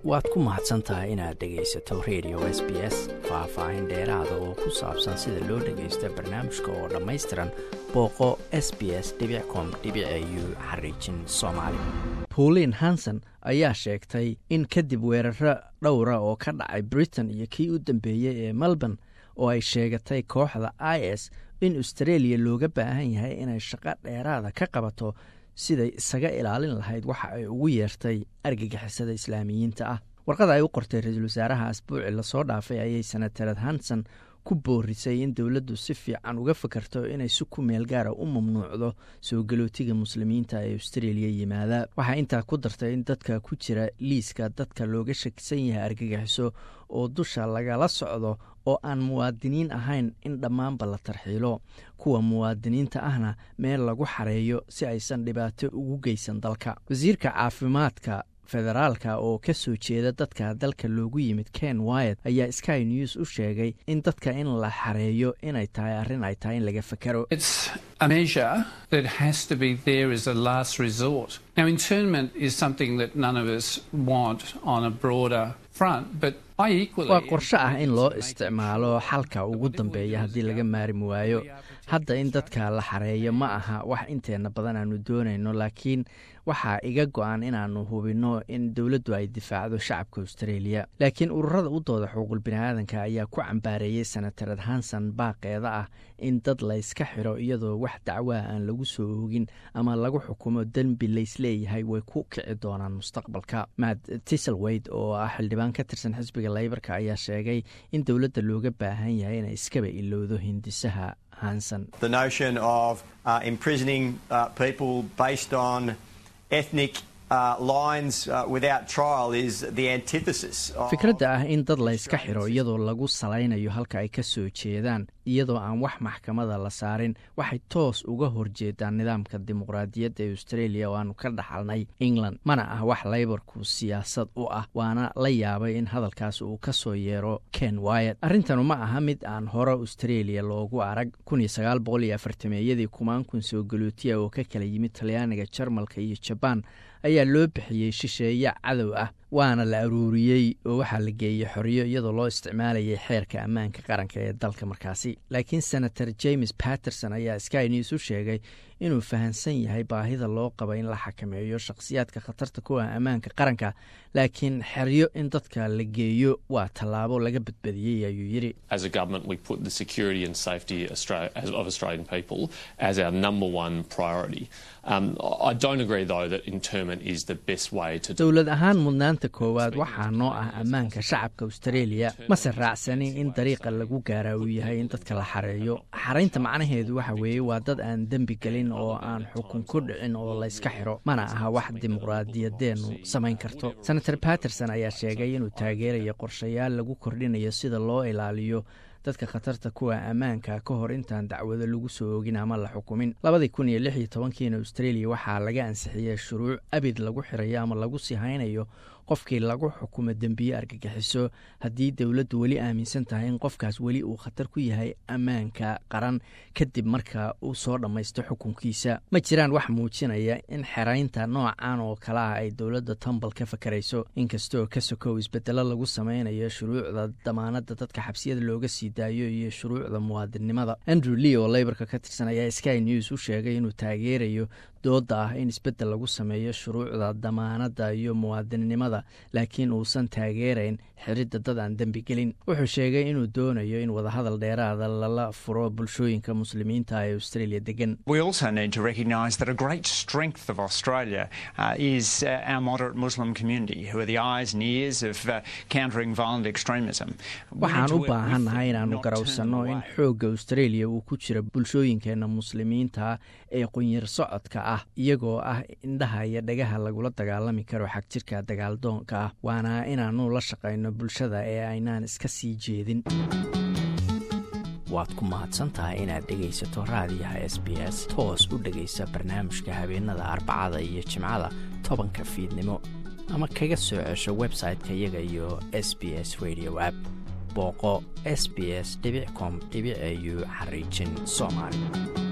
waad ku mahadsantahay inaad dhegaysato radio SBS faahfaahin dheeraada oo ku saabsan sida loo dhagaysto barnaamijka oo dhammaystiran booqo sbs.com.au/Soomaali. Pauline Hanson ayaa sheegtay in kadib weeraro dhowra oo ka dhacay Britain iyo kii u dambeeyey ee Melbourne oo ay sheegatay kooxda IS in Australia looga baahan yahay inay shaqo dheeraada ka qabato siday isaga ilaalin lahayd waxa ay ugu yeertay argagixisada islaamiyiinta ah. warqada ay u qortay ra-iisul wasaaraha asbuuci lasoo dhaafay ayay senatarad Hanson ku boorisay in dowladdu si fiican uga fakarto inay si ku meel gaara u mamnuucdo soo galootiga muslimiinta ee Australia yimaada. waxaa intaa ku dartay in dadka ku jira liiska dadka looga shakisan yahay argagixiso oo dusha lagala socdo oo aan muwaadiniin ahayn in dhammaanba la tarxiilo, kuwa muwaadiniinta ahna meel lagu xareeyo si aysan dhibaato ugu geysan dalka. wasiirka caafimaadka federaalka oo ka soo jeeda dadka dalka loogu yimid Ken Wyatt ayaa Sky News u sheegay in dadka in la xareeyo inay tahay arrin ay tahay in laga fakaro. It's a measure that has to be there as a last resort. Now internment is something that none of us want on a broader front, but waa qorshe ah in loo isticmaalo xalka ugu dambeeya haddii laga maarmi waayo. hadda in dadka la xareeyo ma aha wax inteena badan aanu doonayno, laakiin waxaa iga go-an inaanu hubinno in dowladdu ay difaacdo shacabka Australia. laakiin ururada u dooda xuquuqul bini'aadanka ayaa ku cambaareeyay senatarad Hanson baaqeeda ah in dad la iska xiro iyadoo wax dacwaa aan lagu soo oogin ama lagu xukumo dembi laysleeyahay way ku kici doonaan mustaqbalka. Matt Tisselwade oo ah xildhibaan ka tirsan xisbiga Labourka ayaa sheegay in dowladda looga baahan yahay inay iskaba ilowdo hindisaha Hanson. The notion of imprisoning people based on ethnic lines without trial is the antithesis. fikradda ah in dad la iska xiro iyadoo lagu salaynayo halka ay ka soo jeedaan iyadoo aan wax maxkamada la saarin waxay toos uga horjeedaan nidaamka dimuqraadiyadda ee Australia oo aanu ka dhaxalnay England. mana ah wax Labourku siyaasad u ah, waana la yaabay in hadalkaas uu ka soo yeero Ken Wyatt. arrintanu ma aha mid aan hore Australia loogu arag. 1940yadii kumaan soo galootiya oo ka kala yimid Talyaaniga, Jarmalka iyo Japan ayaa loo bixiyey shisheeye cadow ah, waana la aruuriyey oo waxaa la geeyey xoriyo iyadoo loo isticmaalayay xeerka ammaanka qaranka ee dalka markaasi. laakiin senator James Patterson ayaa Sky News u sheegay inuu fahansan yahay baahida loo qabo in la xakameeyo shakhsiyaadka khatarta ku ah ammaanka qaranka, laakiin xeryo in dadka la geeyo waa tallaabo laga badbadiyey ayuu yidhi. As a government we put the security and safety of Australian people as our number one priority. I don't agree though that internment is the best way to dowlad ahaan mudnaanta koowaad waxaa noo ah ammaanka shacabka Australia, mase raacsani in dariiqa lagu gaara uu yahay in dadka la xareeyo. xaraynta macnaheedu waxa weeye waa dad aan dembi gelin oo aan xukun ku dhicin oo la iska xiro, mana aha wax dimuqraadiyadeenu samayn karto. senator Patterson ayaa sheegay inuu taageerayo qorshayaal lagu kordhinayo sida loo ilaaliyo dadka khatarta kuwa ammaanka ka hor intaan dacwado lagu soo oogin ama la xukumin. 2016 Australia waxaa laga ansixiyay shuruuc abid lagu xirayo ama lagu sii haynayo qofkii lagu xukumo dembiye argagixiso haddii dowladdu weli aaminsan tahay in qofkaas weli uu khatar ku yahay ammaanka qaran kadib marka uu soo dhammaysto xukunkiisa. ma jiraan wax muujinaya in xeraynta noocan oo kale ah ay dowladda Tambal ka fakarayso, inkastoo ka sokow isbedelo lagu sameynayo shuruucda damaanadda dadka xabsiyada looga sii daayo iyo shuruucda muwaadinimada. Andrew Lee oo Labourka ka tirsan ayaa Sky News u sheegay inuu taageerayo dooda ah in isbedel lagu sameeyo shuruucda damaanadda iyo muwaadinimada, laakiin uusan taageerayn xiridda dad aan dembi gelin. wuxuu sheegay inuu doonayo in wadahadal dheeraada lala furo bulshooyinka muslimiinta ee Australia degan. We also need to recognise that a great strength of Australia is our moderate Muslim community who are the eyes and ears of countering violent extremism. waxaan u baahannahay inaanu garowsanno in xoogga Australia uu ku jiro bulshooyinkeena muslimiinta ee qunyar socodka ah, iyagoo ah indhaha iyo dhagaha lagula dagaalami karo xagjirka dagaaldoonka ah, waana inaanu la shaqayno bulshada ee aynaan iska sii jeedin. waad ku mahadsantahay inaad dhegaysato raadiyaha SBS. toos u dhegaysa barnaamijka habeenada Arbacada iyo Jimcada 10 fiidnimo, ama kaga soo cesho website-ka iyaga iyo SBS Radio app. booqo sbs.com.au/Soomaali.